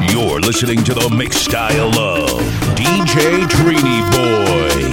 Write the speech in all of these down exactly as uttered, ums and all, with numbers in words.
You're listening to the mix style of D J Trini Boy.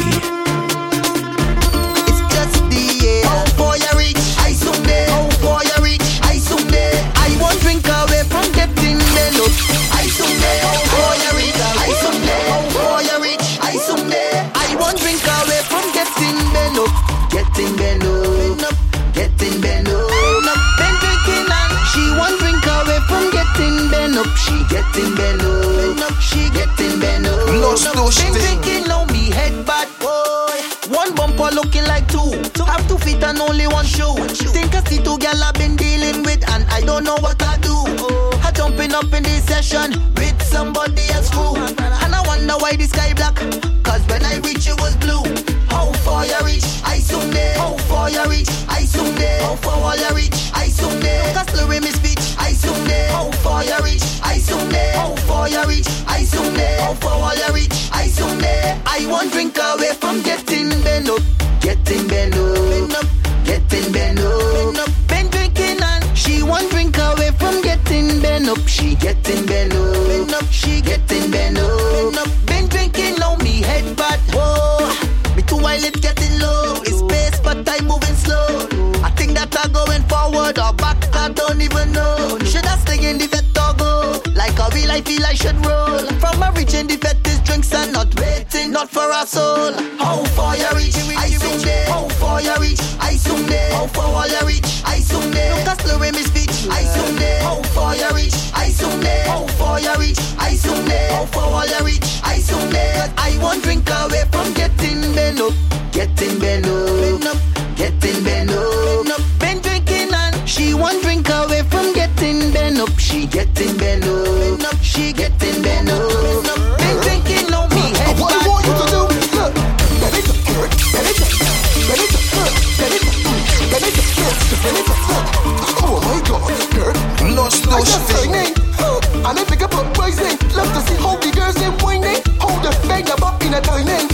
It's just the air. Oh, boy, you rich. I soon there. Oh, boy, you rich. I soon there. I won't drink away from getting bent up. I soon there. Oh, boy, you rich. I soon there. Oh, boy, you rich. I soon there. I won't drink away from getting bent up. Getting bent up. Getting bent up. Been drinking and she won't drink away from getting bent up. She getting bent up. She getting bent up. Been drinking on me head bad boy. One bumper looking like two. Have two feet and only one shoe. Think I see two gal I've been dealing with and I don't know what I do. I jumping up in this session with somebody else crew. And I wonder why the sky black. Cause when I reach it was blue. How far you reach? I soon there. How far you reach? I soon there. How far you reach? I soon there. Cause slurring me speech. I soon there. How far you reach? I soon there. How far you reach? I soon there. How far you reach? I soon there. I won't drink away from getting bent up. Getting bent up. Getting bent up. Been drinking and she won't drink away from getting bent up. She getting bent up. She getting bent up. Been drinking on me head bad. Whoa. Me too wild, it's getting low. It's pace, but I'm moving slow. I think that I'm going forward or back, I don't even know. Should I stay in the vet or go? Like a real I feel I should roll. From a reaching the fetish drinks and not waiting, not for a soul. How far you reach? I soon there. How far you reach? I soon there. How far you reach? I soon there. Look at slurring me speech. I soon there. How far you reach? I soon there. How far you reach? I soon there. How far you reach? I soon there. Cause I won't drink away from getting bent up. Getting bent up. Getting bent up. Been drinking and she won't drink away from getting bent up. She getting bent up. She getting bent up. Been drinking on me head what back. I want you to do, look, let it hurt, let it let it hurt, let it let it hurt, let it hurt. Oh my God, hurt, lost no stinging. And if you can put rising, love to see how the girls in whining, hold the bang up in a dining.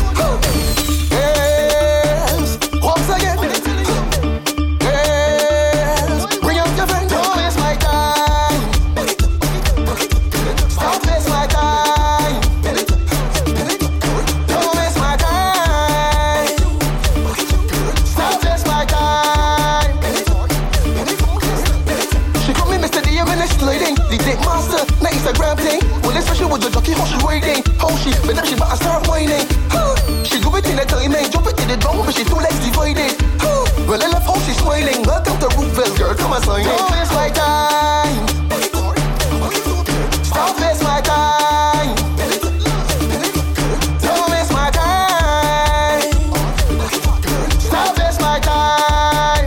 Yes, once again. Yes, bring out your friend, don't waste my time. Stop waste my time. Don't waste my time. Stop waste my time. She call me Mister D when it's sliding. The dick master, na Instagram thing. Well, especially with the jockey, how she waiting, how she, but now she about to start whining. Huh. She do it in the timing, drop it in the drum, but she two legs divided. Huh. Well, I love how she's smiling. Welcome to Rookville, girl, come and sign it. Don't waste my time. Stop waste my time. Don't waste my time. Stop waste my time.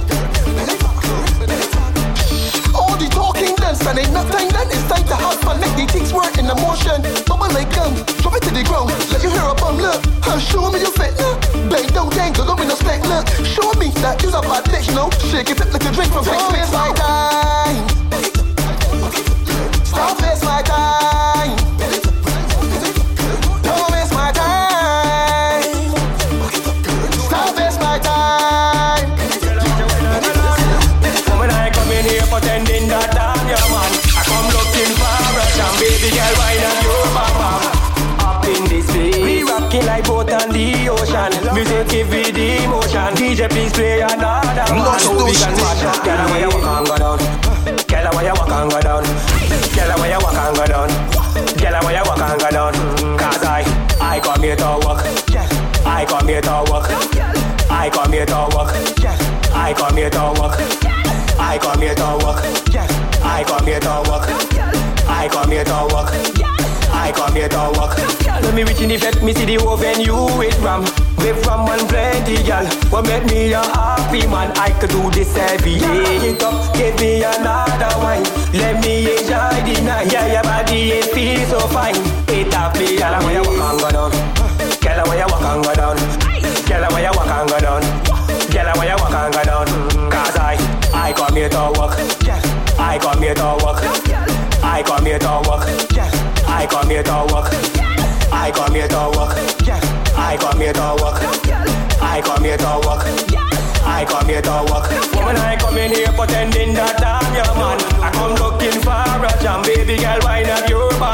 All the talking dance and ain't nothing done. It's time to have fun, make the things work in emotion. Bubble like gum, drop it to the ground. Let you hear a bum look. Huh, show me your fit look. Bang down, gang, go me no spec look. Show me that you's a bad bitch, no. Shake it up like a drink from Don't waste my time. Stop waste my time. Don't waste my time. Stop waste my time. Woman, I come in here pretending that I'm your man. I come looking for a jam, baby girl, why not your papa? Up in this place, we rocking like boat on the ocean. Music give me the emotion. D J please play another one. So we can watch up. Girl, why you walk and go down? Girl, why you walk and go down? Girl, why you walk and go down? Girl, why you walk and go down? Cause I, I come here to work. I come here to work. I come here to work. I come here to work. I come here to work. I come here to work. I come here to work. I come here to work. Let me reach in the vet, me see the oven you with ram. With ram and plenty, girl. What make me a happy man? I could do this every day. It up, give me another wine. Let me enjoy the night. Yeah, your body it feels so fine. It up me, girl, where you walk and go down. Girl, where you walk and go down. Girl, where you walk and go down. Girl, where you walk and go down. Cause I, I come here to work. I come here to work. I come here to work. I come here to work. I come here to work. I come here to work. I come here to work. I come here to work. Woman, I come in here pretending that I'm your man. I come looking for a jam, baby girl, why not your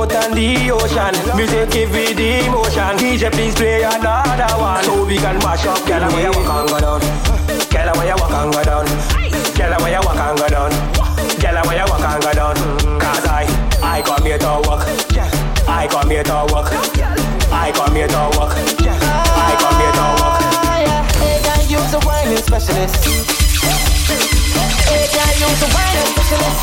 boat on the ocean. Music give me the emotion. D J please play another one, so we can mash up. Girl, where you walk and go down. Girl, where you walk and go down. Girl, where you walk and go down. Girl, where you walk and go down. Cause I, I come here to work. I come here to work. I come here to work. I come here to work. Hey, girl, you's a whining specialist. Hey, girl, you's a whining specialist.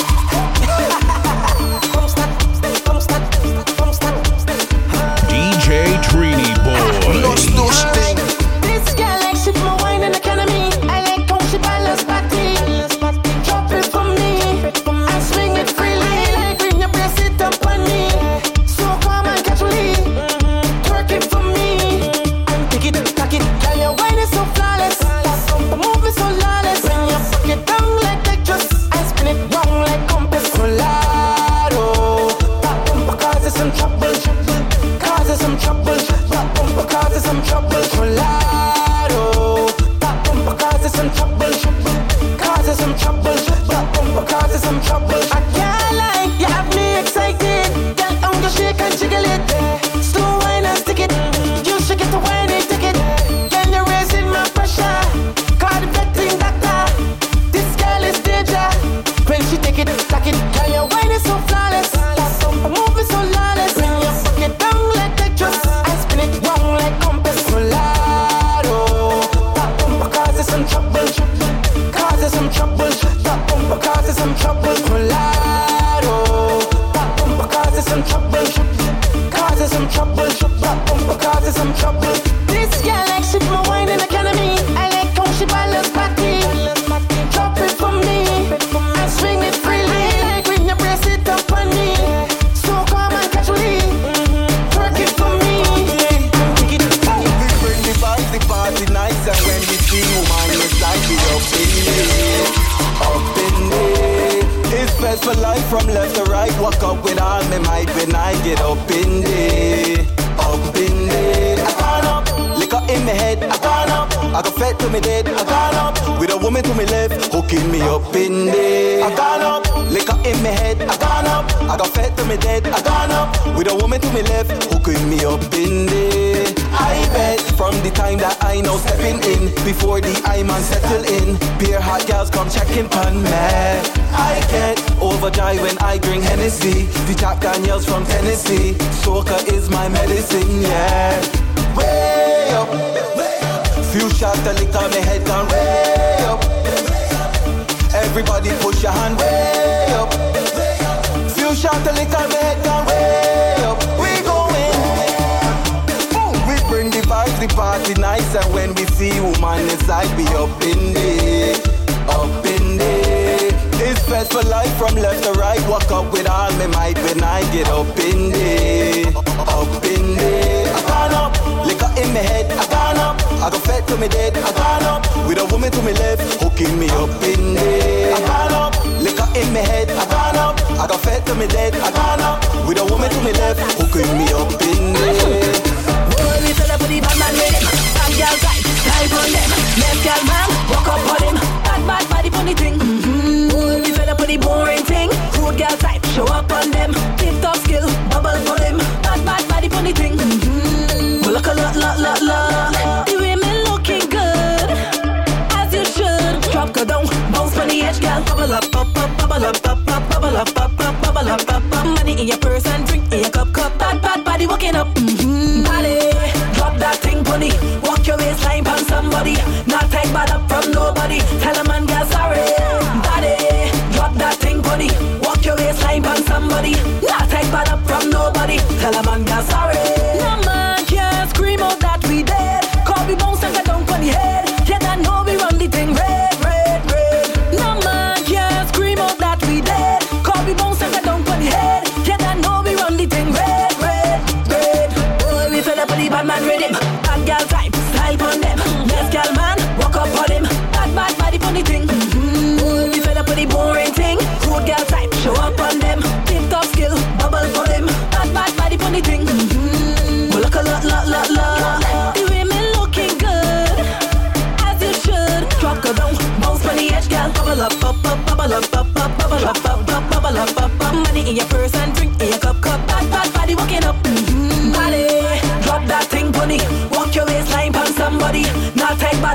Come stop, come stop, come stop. D J Trini Boy. Lost those things. This girl like she from a whining academy. I like how she balance body. Drop it for me and swing it freely. Like bring your breast it up on me. So calm and casually. Twerk it for me and take it, tack it. Girl, your wine is so flawless. Move it so lawless. Bring your pocket down like Tetris. I spin it wrong like compass. Colado. That bumper causes some trouble. Causes some trouble. That bumper causes some trouble. Colado. That bumper causes some trouble. Causes some trouble. That bumper causes some trouble. I can't lie, you have me excited. Girl, I'm gonna shake and jiggle it. Slow wine and stick it. You shake it to wine and stick it. Can you raising my pressure? Call the vetting doctor. This girl is danger. When she take it, tack it. Girl, your wine is so flawless. That move is so lawless. Bring your pocket down like Tetris. I spin it wrong like compass. Colado. That bumper causes some trouble. Causes some trouble. That bumper causes some trouble. Colado. That bumper causes some trouble. Causes some trouble. That bumper causes some trouble. This girl like she from a whining academy. I like how she balance body. Drop it for me and swing it freely. Like when you press it up on me. So calm and casually. Twerk it for me. Take it, take it. We bring the vibes, the party nice, and when we see woman, it's like we up in there, up in there. It's best for life from left to right. Walk up with all my might when I get up in there, up in there. I gone up, liquor in my head, I gone up. I got fed to me dead, I gone up. With a woman to me left, hooking me up in there. I gone up, liquor in my head, I gone up. I got fed to me dead, I gone up. With a woman to me left, hooking me up in there. I bet from the time that I know stepping in, before the I man settle in, pure hot girls come checking pon me. I get overjoyed when I drink Hennessy. The Jack Daniels from Tennessee. Soca is my medicine, yeah. Way up, few shots of liquor, my head gone way up. Everybody push your hand way up. Few shots of liquor, my head gone way up. We going. We bring the vibes, the party nice, and when we see woman inside, we up in there, up in there. It's best for life from left to right. Walk up with all my might when I get up in there, up in there. I gone up, liquor in my head, I gone up. I got fed to me dead, I gone up. With a woman to me left, hooking me up in there. I gone up, liquor in my head, I gone up. I got fed to me dead, I gone up. With a woman to me left, hooking me up in there. Boy, we fell up with the bad man with him. Bad girl guy, type on them. Left girl man, walk up on him. Bad, bad, body funny thing. Mm-hmm. Boy, we fell up with the boring thing. Good girl type, show up on them. Tip top skill, bubble for him. Bad, bad, body funny thing. Mm-hmm. Well, look a lot, lot, lot, lot. The women looking good, as you should. Drop, go down, bounce on the edge, girl. Bubble up, up, up, bubble up, up, up, bubble up, up, up, bubble up, up, up. Money in your purse and drink in your cup, cup. Bad, bad, body walking up. Mm-hmm. Body, drop that thing, bunny. Walk your waistline on somebody. Not take bad up from nobody. Tell a man, girl, sorry. Body, drop that thing, bunny. Walk your waistline on somebody. Not take bad up from nobody. Tell a man, girl, sorry. No man can scream out that we dead. Call we bounce and get down on the head. Yeah, I know we run the thing red, red, red. No man can scream out that we dead. Call we bounce and get down on the head. Yeah, I know we run the thing red, red, red. Boy, we fell up with the bad man rhythm. Bad girl type, style on them. Yes, girl man, walk up on him. Bad, bad, body funny thing. Mm-hmm. Boy, we fell up with the boring thing. Good girl type, show up on them. Tip top skill, bubble for him. Bad, bad, body funny thing. Mm-hmm. Well, look a lot, lot, lot, lot. The women looking good, as you should. Drop, go down, bounce on the edge, girl. Bubble up, up, up, bubble up, up, up, bubble up, up, up, bubble up, up, up. Money in your purse and drink in your cup, cup. Bad,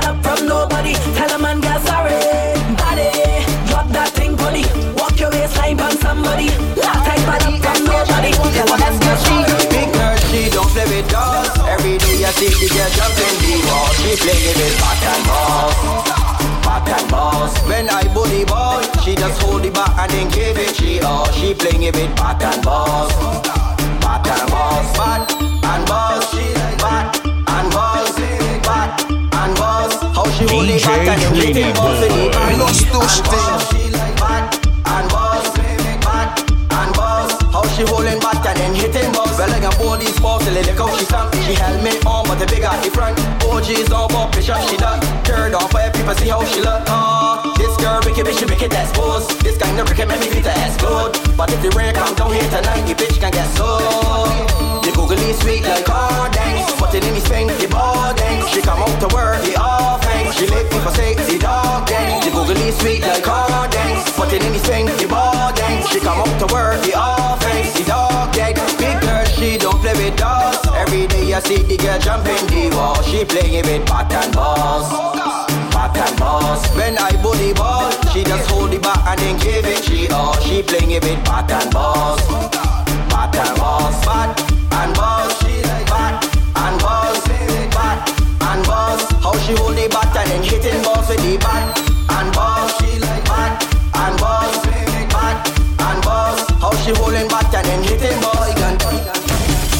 bad up from nobody. Tell a man girl sorry. Body, drop that thing funny. Walk your waistline on somebody. Last time bad up from nobody. Tell a man girl sorry. Big girl, she don't play with dolls. Every day I see the girl jumping the wall. She playing with back and balls, back and balls. When I booty ball, she just hold it back and then give it she all. She playing with back and balls, back and balls, back and balls, back and balls, back and balls. How she hold it back and then give it balls in the back. Lost those things. Back and balls, back and balls. How she holding back and then hitting balls. Well, like a body sports, look how she stamp. She helmet on, but the big at the front. O G's on, but picture she done. Third off, where people see how she look. Uh, this girl, wicked bitch, she make it expose. This kind of wicked make me feel to explode. But if the rain come down here tonight, the bitch can get so. The googly sweet like Hardens. Put it in the spank, the ball dance. She come out to work, the offense. She lick people say, the dog dance. The googly sweet like Hardens. Put it in the spank, the ball dance. She come out to work, the offense. The dog dance. Big girl, she don't play with dolls. Every day I see the girl jumping the wall. She playing with back and balls, back and balls. When I booty ball, she just hold it back and then give it she all. She playing with back and balls, back and balls, back and balls, back and balls, back and balls. How she hold it back and then hitting balls with the back and balls, back and balls, back and balls. How she holding back and then hitting balls.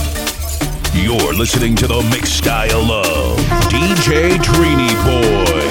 You're listening to the mix style of D J Trini Boy.